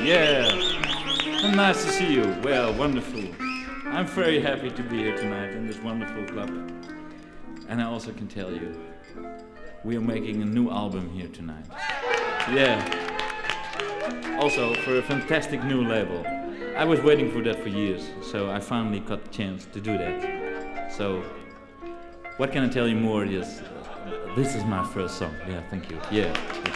Yeah. Nice to see you. Well, wonderful. I'm very happy to be here tonight in this wonderful club. And I also can tell you, we are making a new album here tonight. Yeah. Also for a fantastic new label. I was waiting for that for years, so I finally got the chance to do that. So, what can I tell you more? Yes, this is my first song. Yeah, thank you. Yeah.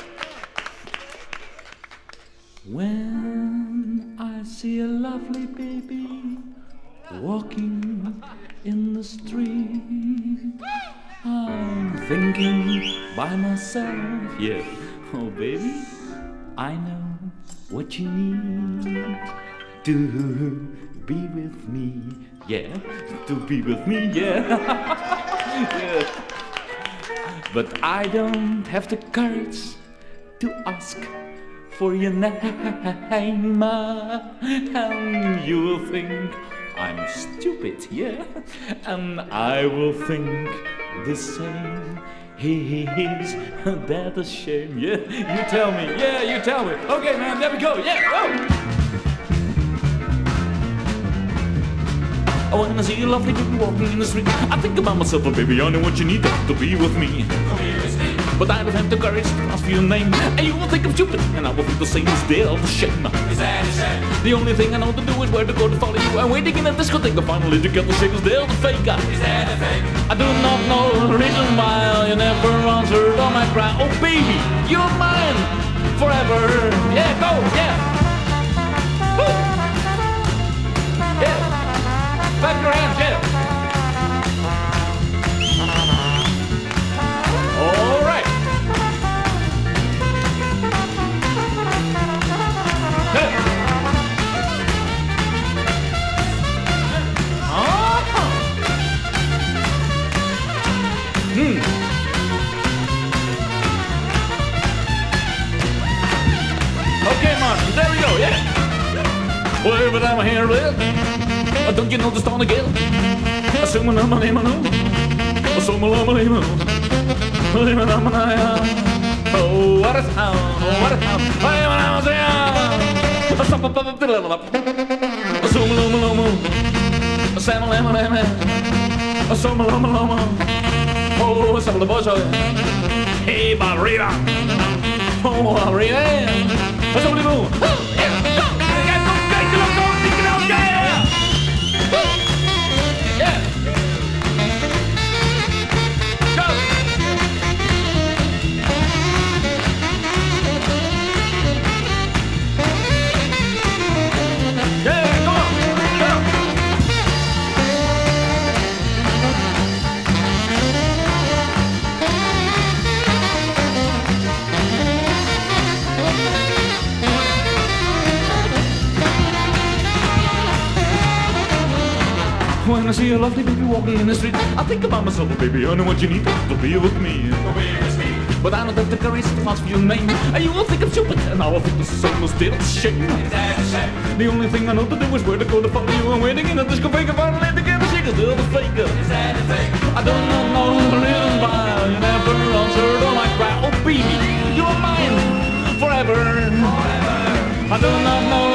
When I see a lovely baby walking in the street, I'm thinking by myself, yeah, oh baby, I know what you need to be with me, yeah, to be with me, yeah. Yeah. But I don't have the courage to ask for your name, and you will think I'm stupid, yeah, and I will think the same. Is that a shame? Yeah, you tell me. Yeah, you tell me. Okay, man, there we go. Yeah, go. Oh, when I see a lovely baby walking in the street, I think about myself, oh baby, I know what you need to be with me. But I don't have the courage to ask for your name, and you will think I'm stupid, and I will think the same. Is there a shame? Is that a shame? The only thing I know to do is where to go to follow you. I'm waiting in a discotheque finally to get the shake. Is there the fake? Is that a fake? I do not know the reason why you never answered on my cry. Oh baby, you're mine forever. Yeah, go, yeah. Woo. Yeah. Clap your hands, yeah. All right. Okay, Martin, there we go, yeah. Well, every time I hear it, don't you know the stone again? Assuming I'm a name, I know. Assuming I'm a name, I know. Oh, what a sound, oh, what a sound. I'm a sound. Stop, up, up, diddle, up. Assuming I'm a lomo. Sam, lemon, lemon. Assuming I'm a lomo. Oh, some of the boys are hey, Barrera. Oh, Barrera. Somebody move. Oh, yeah. Go, go, go, yeah. Yeah. Go. Yeah, go on. Go. When I see a lovely baby walking in the street, I think about myself, oh baby, I know what you need to be with me. But I don't have the courage to ask for your name, and you will think I'm stupid, and I will think this is almost still a shame. The only thing I know to do is where to go to follow you. I'm waiting in a discotheque finally to get a shake. Is there the fake? Is that a fake? I don't know the reason why you never answered on my cry. Oh baby, you're mine forever. I do not know